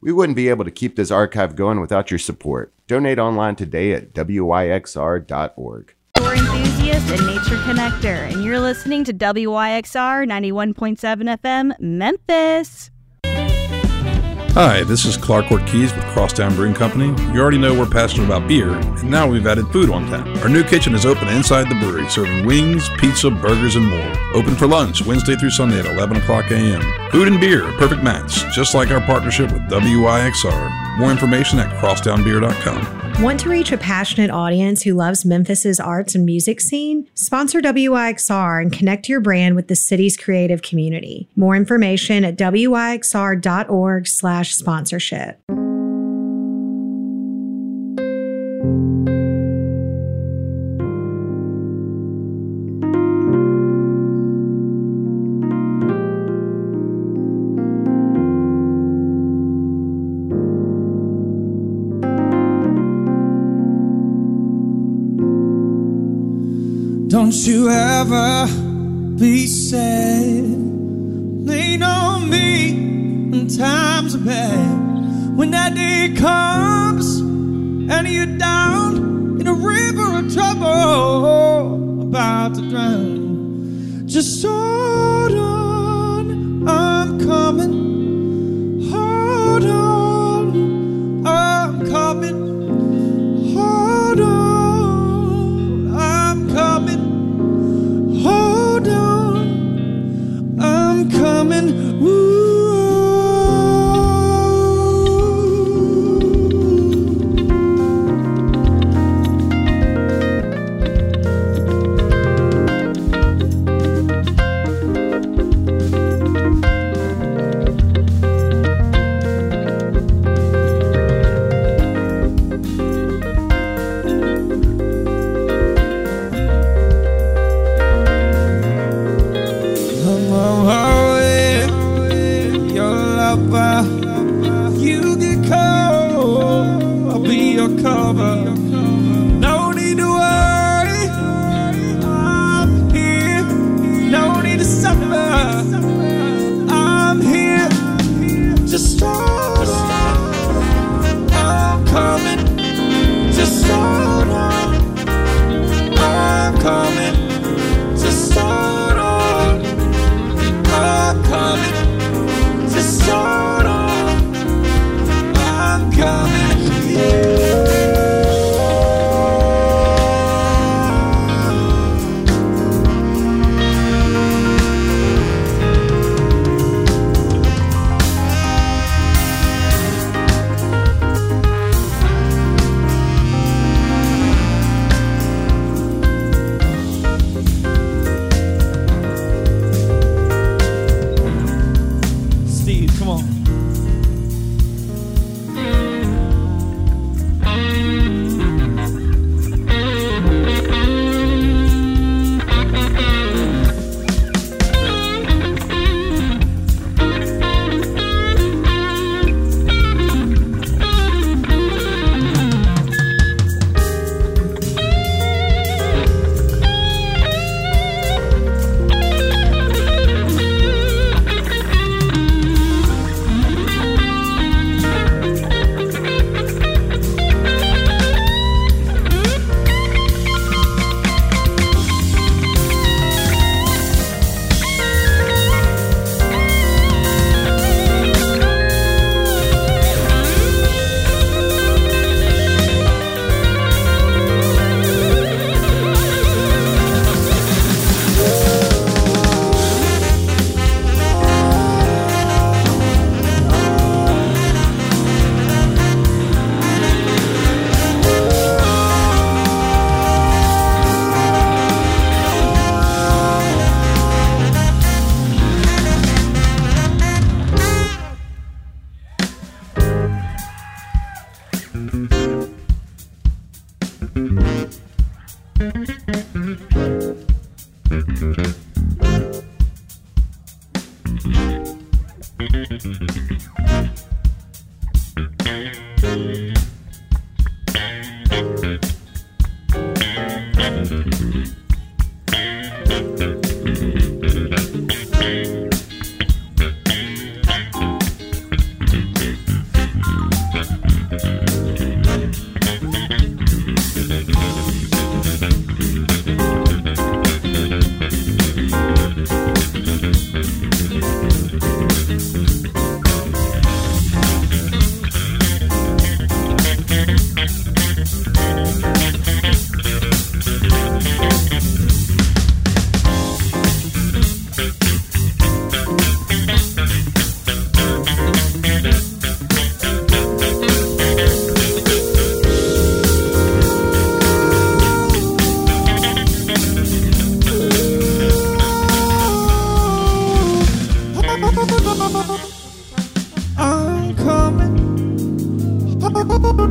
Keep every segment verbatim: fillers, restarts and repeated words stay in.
We wouldn't be able to keep this archive going without your support. Donate online today at W Y X R dot org. We're enthusiast and nature connector, and you're listening to W Y X R ninety-one point seven F M, Memphis. Hi, this is Clark Ortiz with Crosstown Brewing Company. You already know we're passionate about beer, and now we've added food on tap. Our new kitchen is open inside the brewery, serving wings, pizza, burgers, and more. Open for lunch Wednesday through Sunday at eleven o'clock a.m. Food and beer, a perfect match, just like our partnership with W Y X R. More information at crosstown beer dot com. Want to reach a passionate audience who loves Memphis's arts and music scene? Sponsor W Y X R and connect your brand with the city's creative community. More information at W Y X R dot org slash sponsorship. Don't you ever be sad. Lean on me when times are bad. When that day comes and you're down in a river of trouble, about to drown, just hold on, I'm coming. Hold on, I'm coming. Hold on, I'm coming. Hold on, I'm coming. Ooh. You get cold, I'll be your cover. No need to worry, I'm here. No need to suffer, I'm here. Just hold on, I'm coming. Just hold on, I'm coming. Just hold on, I'm coming. Just hold on, I'm coming. Yeah. Steve, come on.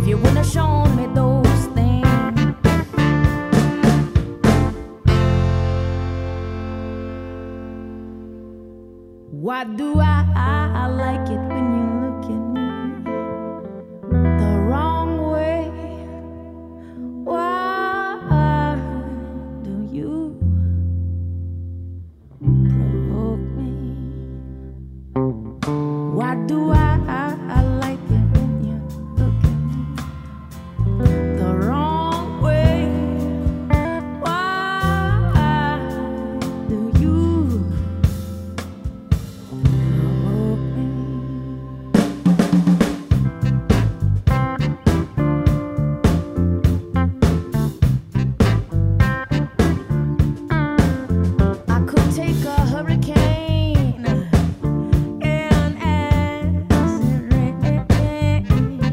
if you wouldn't have shown me those things. Why do I, I, I like it when you look at me the wrong way? Why do you provoke me? Why do I, I, I like it when you look at me the wrong way? Why do you provoke me? I could take a hurricane and acid rain,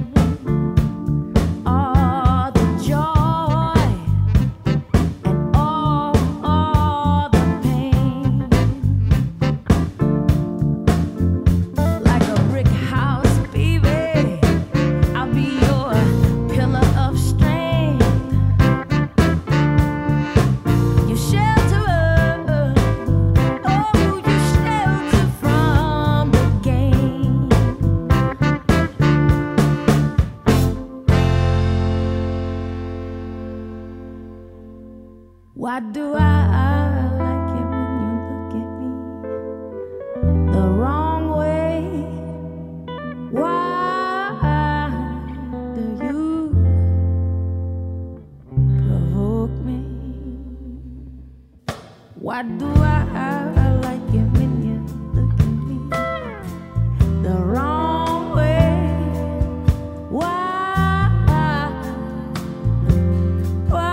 all the joy and all, all the pain. Like a brick house, baby, I'll be your pillar of strength. You shelter, oh, you shelter from the game. Why do I, I like it when you look at me the wrong way? Why do you provoke me? Why do I, I like it when you look at me the wrong way? Why? Why?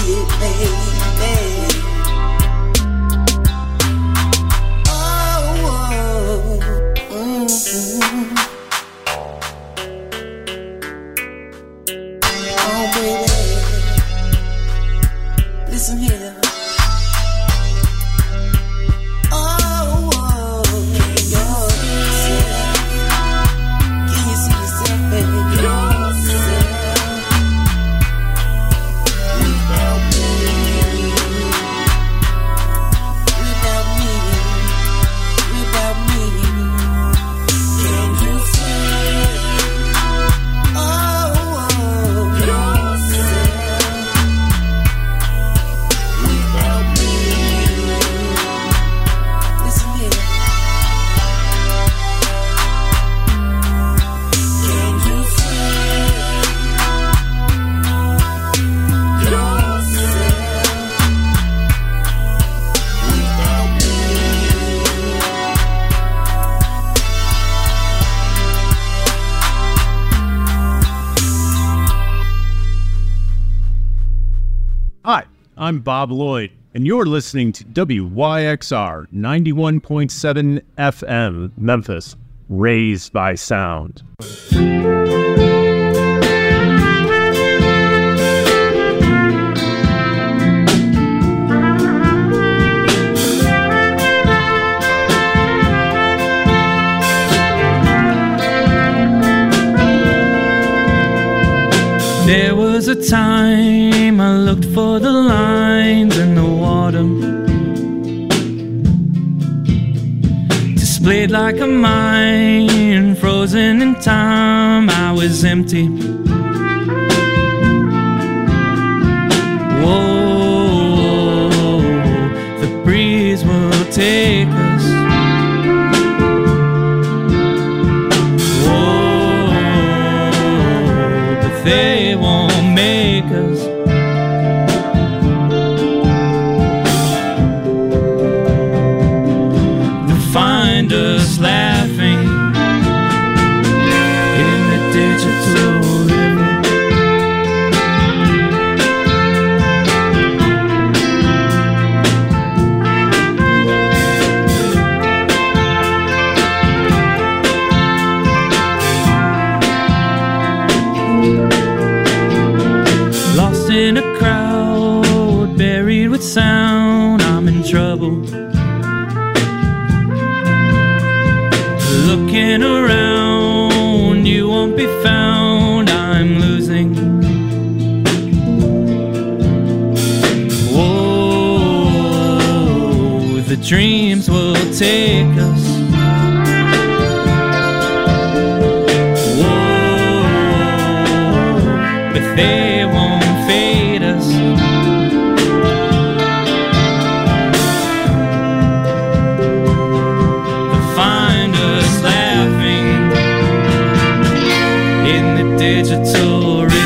it, baby. Oh, mm-hmm. Oh, baby, listen here. I'm Bob Lloyd, and you're listening to W Y X R ninety-one point seven F M, Memphis, raised by sound. There was a time I looked for the lines in the water, displayed like a mine, frozen in time. I was empty. Whoa, the breeze will take us. Whoa, but they won't make us. They'll find us laughing in the digital river. Lost in a crowd, buried with sound, I'm in trouble. Looking around, you won't be found, I'm losing. Whoa, the dreams will take us. Whoa, but they won't fade us. They'll find us laughing in the digital river.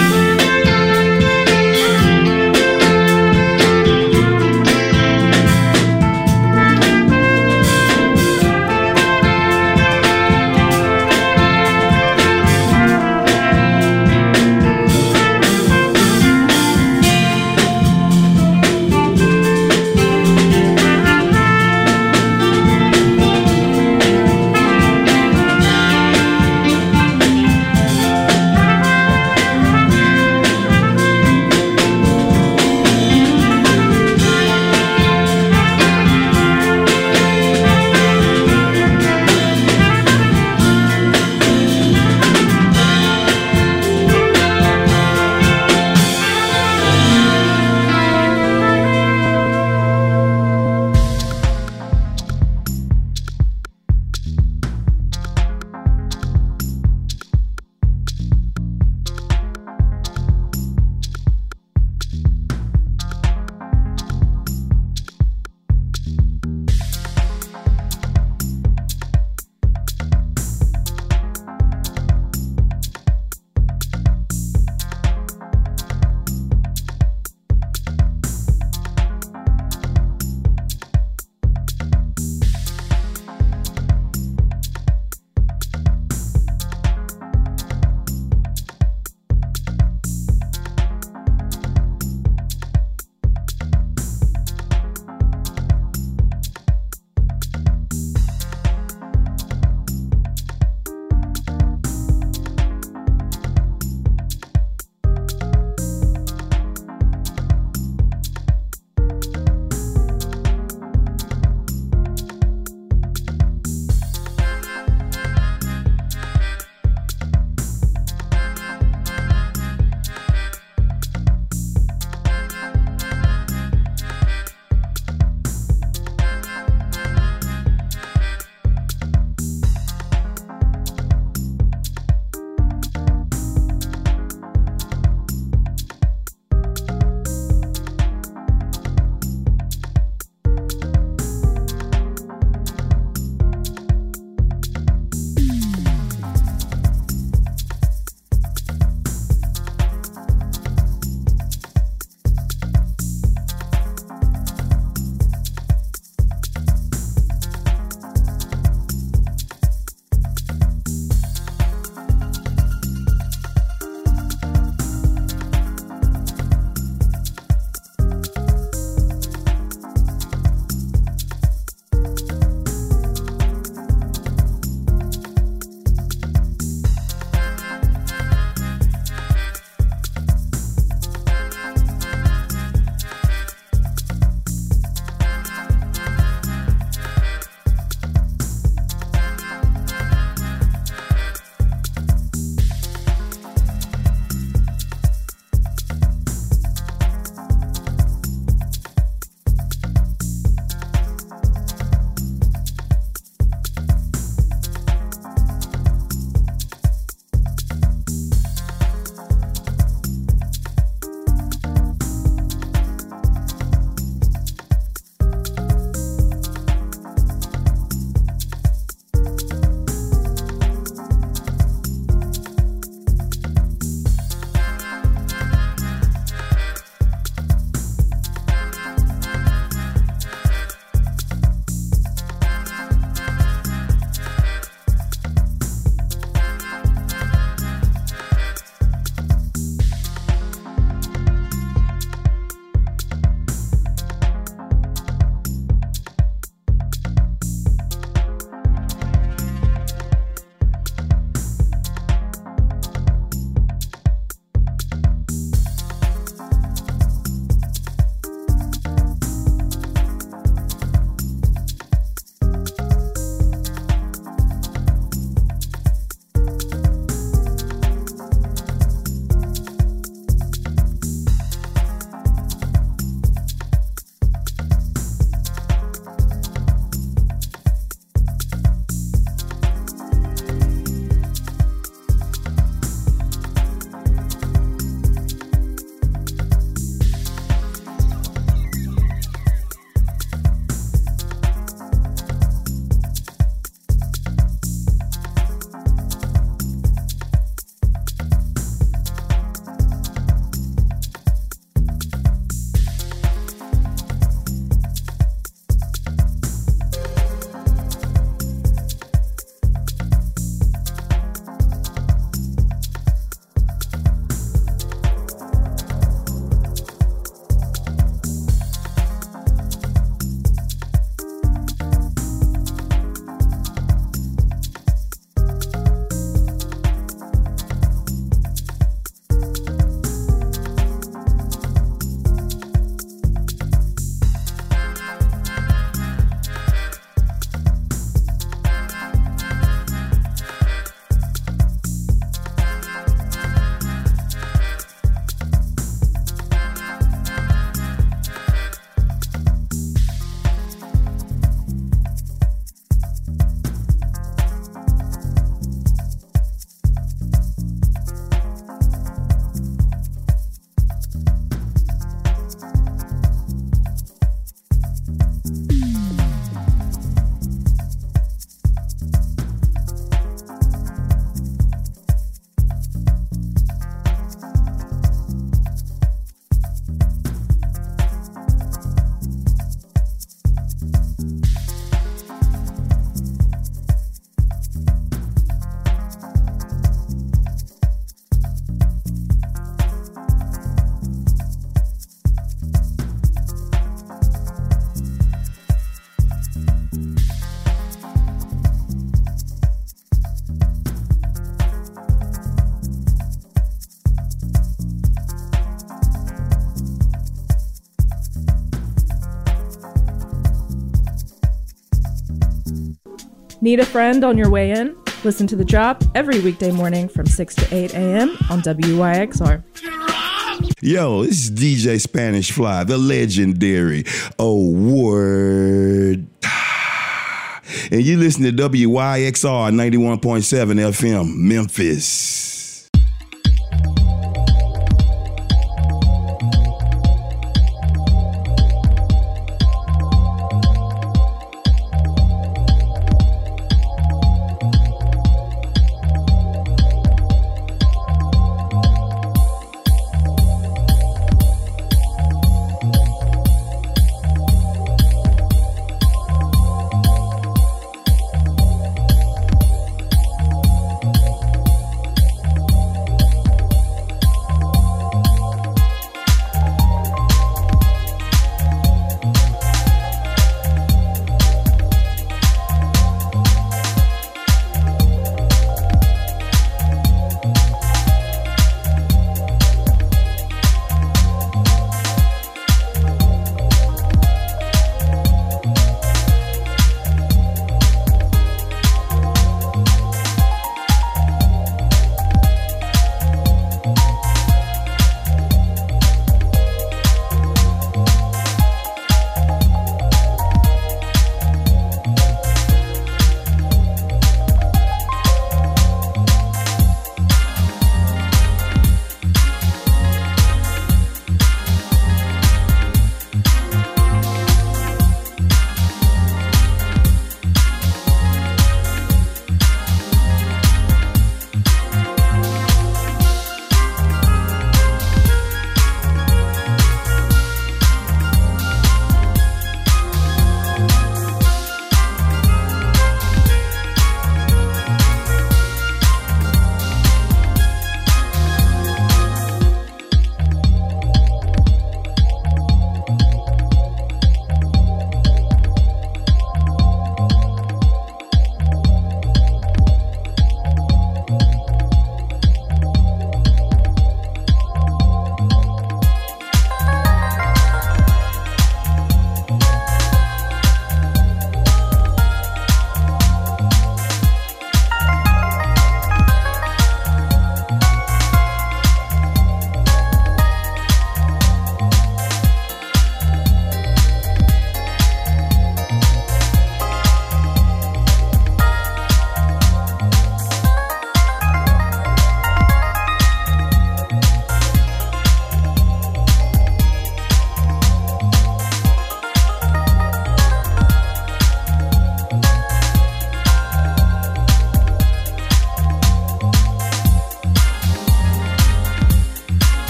Need a friend on your way in? Listen to The Drop every weekday morning from six to eight a.m. on W Y X R. Yo, this is D J Spanish Fly, the legendary. Oh, word. And you listen to W Y X R ninety-one point seven F M, Memphis.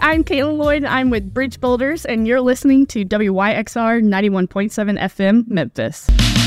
I'm Caitlin Lloyd. I'm with Bridge Builders, and you're listening to W Y X R ninety-one point seven F M, Memphis.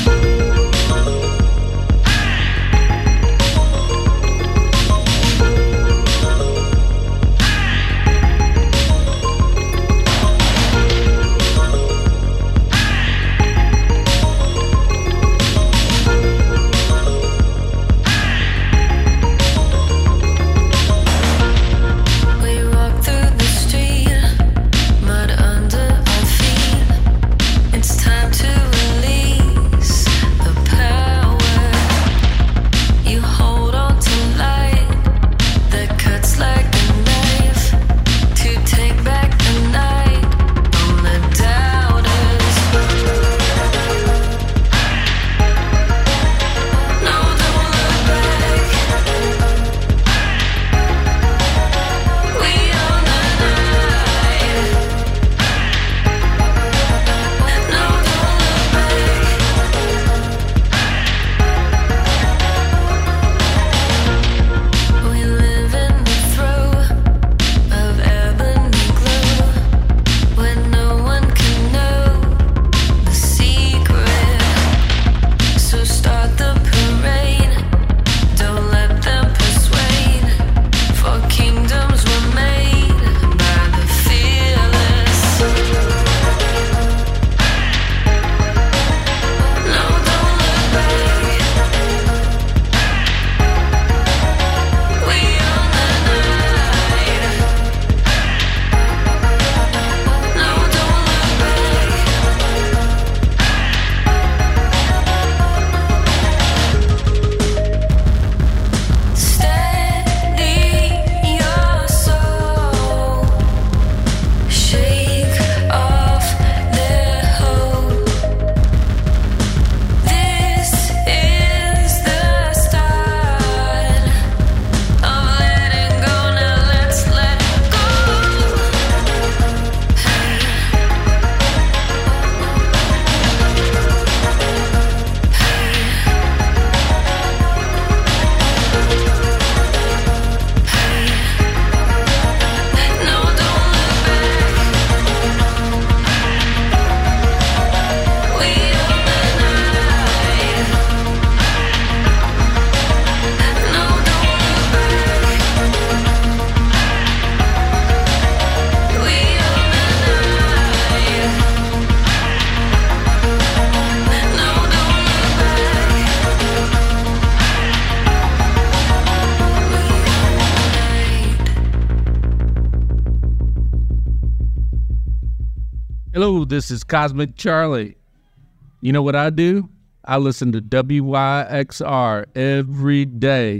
Hello, this is Cosmic Charlie. You know what I do? I listen to W Y X R every day.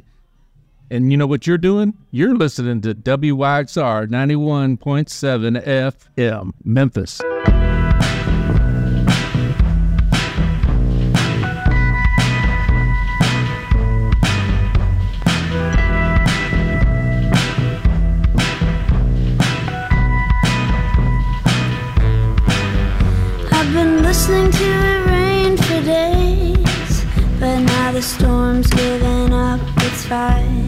And you know what you're doing? You're listening to W Y X R ninety-one point seven F M, Memphis. Listening to it rain for days, but now the storm's giving up its fight.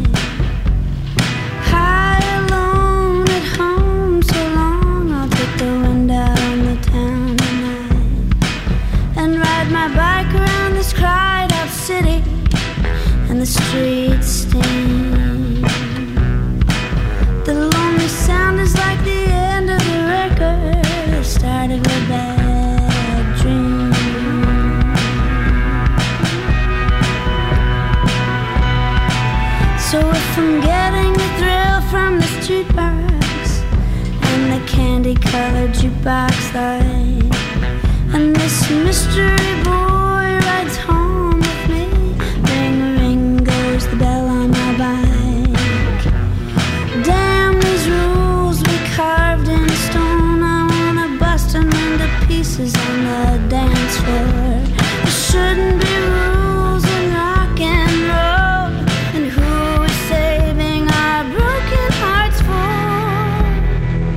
High alone at home so long, I'll take the wind out on the town tonight and ride my bike around this cried out city and the streets steam. The lonely sound is like the end of the record that started with bad. So if I'm getting the thrill from the street box and the candy-colored jukebox light, and this mystery boy rides home with me, ring, ring goes the bell on my bike. Damn these rules we carved in stone, I wanna bust them into pieces on the dance floor. There shouldn't be rules in rock and roll.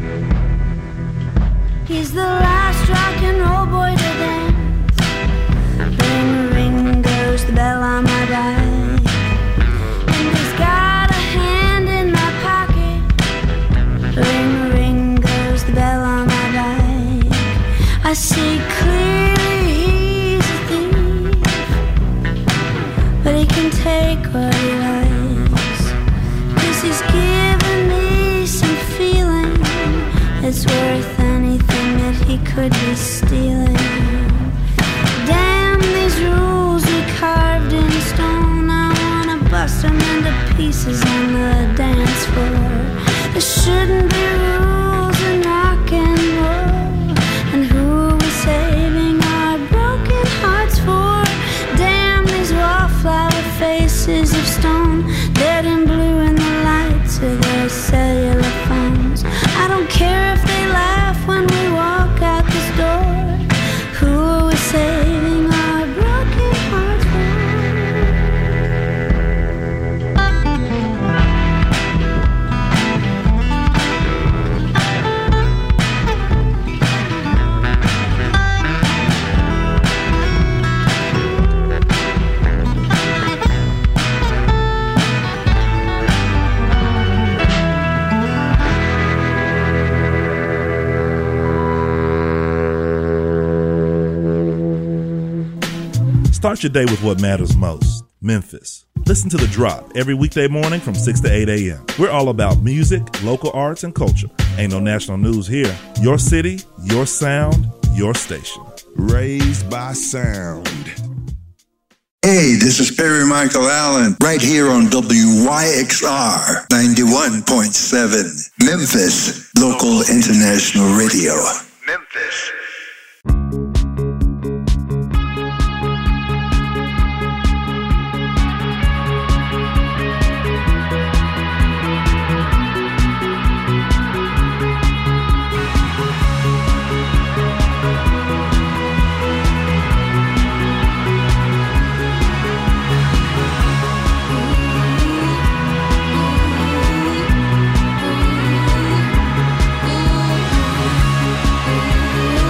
He's the last rock and roll boy to dance, could be stealing. Damn, these rules are carved in stone. I wanna bust them into pieces on the dance floor. There shouldn't be rules in rock and roll. And who are we saving our broken hearts for? Damn, these wallflower faces of stone, dead and blue in the lights of their cellular phones. I don't care if they laugh when we walk out this door. Who are we saving our broken hearts Start your day with what matters most, Memphis. Listen to The Drop every weekday morning from six to eight a.m. We're all about music, local arts, and culture. Ain't no national news here. Your city, your sound, your station. Raised by sound. Hey, this is Perry Michael Allen, right here on W Y X R ninety-one point seven, Memphis, local international radio. Memphis. Ooh.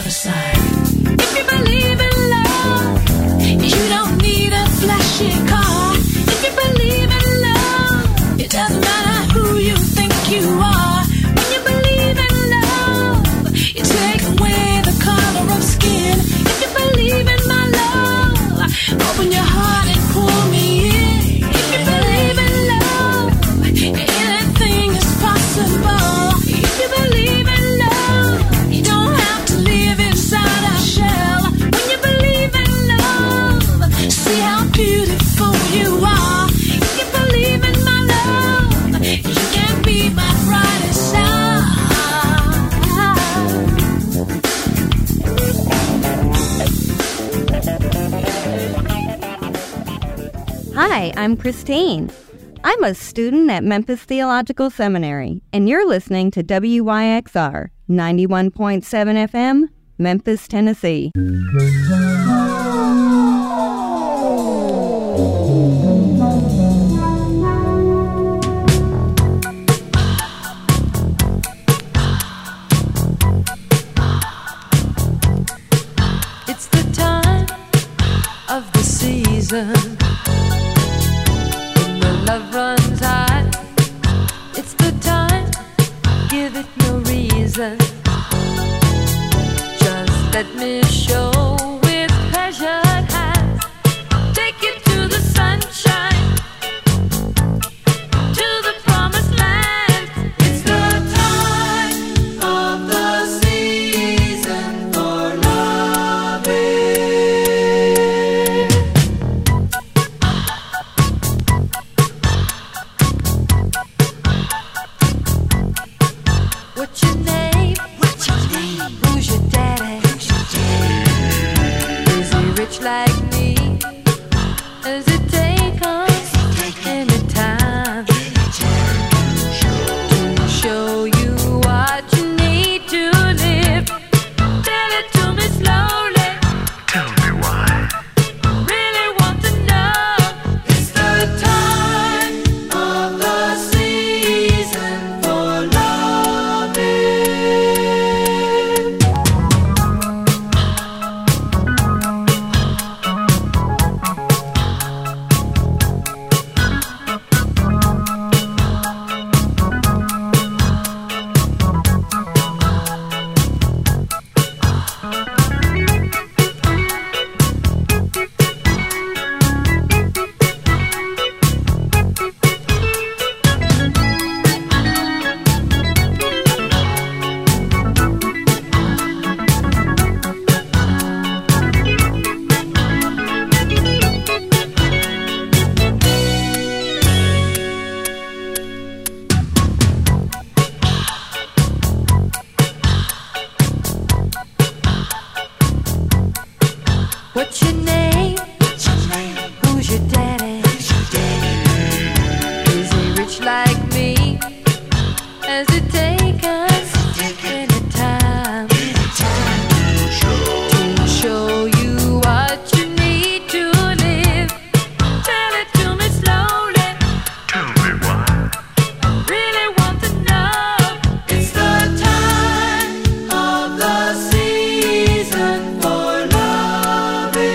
other side. If you believe in love, you don't need a flashy car. If you believe in love, it doesn't matter who you think you are. When you believe in love, you take away the color of skin. If you believe in my love, open your heart and pull me in. If you believe in love, anything is possible. If you believe in love, you don't have to live inside a shell. When you believe in love, see how beautiful you are. If you believe in my love, you can be my brightest star. Hi, I'm Christine. I'm a student at Memphis Theological Seminary, and you're listening to W Y X R ninety-one point seven F M, Memphis, Tennessee. It's the time of the season when the love runs high. It's the time, give it no reason. Just let me show with pleasured hands. Take it to the sunshine, to the promised land. It's the time of the season for loving. What's your name? What's your name? Who's your daddy? Who's your daddy? Is he rich like me? Does it take us any time to show you what you need to live? Tell it to me slowly. Tell me why. Really want to know. It's the time of the season for loving. What's your name? What's your name? Who's your daddy? Who's your daddy? Is he rich like me? Does it take us any time to show you what you need to live? Tell it to me slowly. Tell me why. I really want to know. It's the time of the season for loving.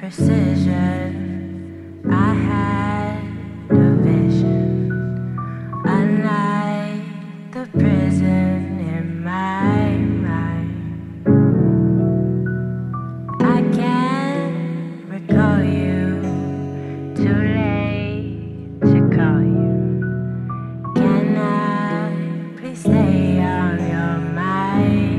precision. I had a vision, unlike the prison in my mind. I can't recall you, too late to call you. Can I please stay on your mind?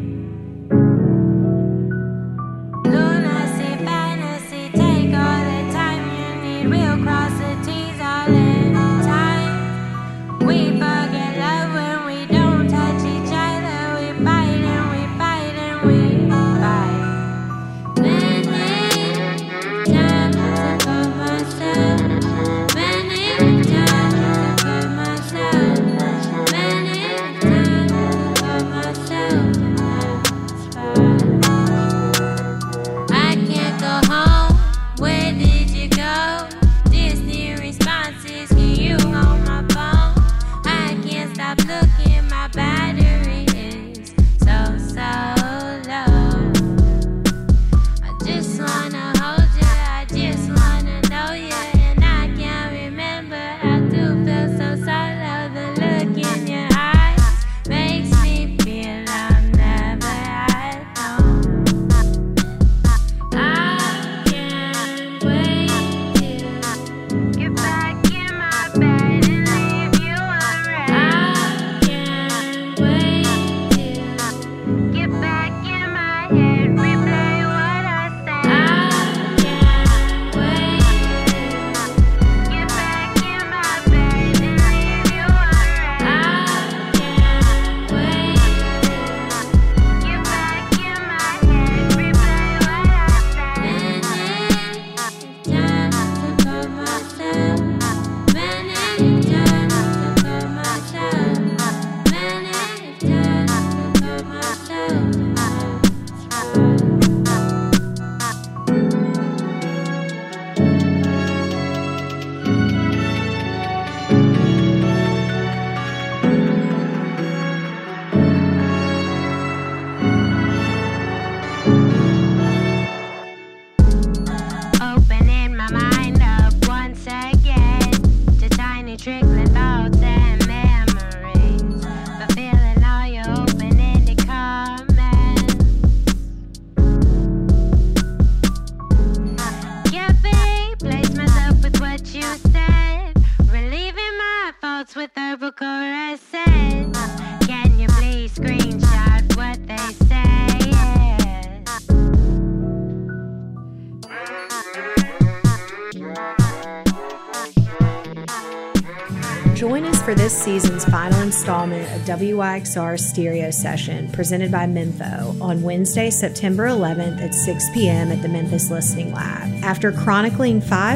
Lunacy, fantasy, take all the time you need. We'll cross the T's all in time. We forget love when we don't touch each other. We fight and we fight and we fight. Many times I call myself. Many times I call myself. Many times I call myself. I can't go home. Where did you go? Disney responses. Can you hold my phone? I can't stop looking. My battery is so so low. I just wanna hold you. I just wanna know you, and I can't remember. I do feel so solo. The look in your eyes makes me feel I'm never at home. I can't wait to get back in my bed and leave you unread. I can't wait to get back in my head, replay what I said. I can't wait to get back in my bed and leave you unread. I can't wait to get back in my head, replay what I said. Many times I call myself. Many times I call myself. Many times I call myself. Opening my mind up once again to tiny trickling thoughts and memories, fulfilling all your open-ended comments. Can't replace myself with what you said, relieving my faults with verbal caresses. Can you please screenshot what they say? Join us for this season's final installment of W Y X R Stereo Session presented by Mempho on Wednesday, September eleventh at six p.m. at the Memphis Listening Lab. After chronicling five